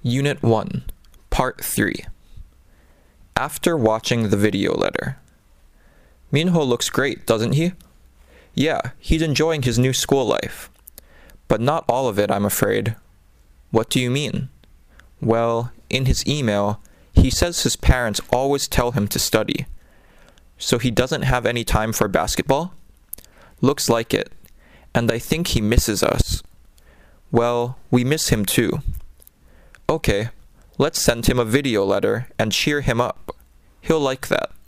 Unit 1, Part 3. After watching the video letter. Minho looks great, doesn't he? Yeah, he's enjoying his new school life. But not all of it, I'm afraid. What do you mean? Well, in his email, he says his parents always tell him to study. So he doesn't have any time for basketball? Looks like it. And I think he misses us. Well, we miss him too. Okay, let's send him a video letter and cheer him up. He'll like that.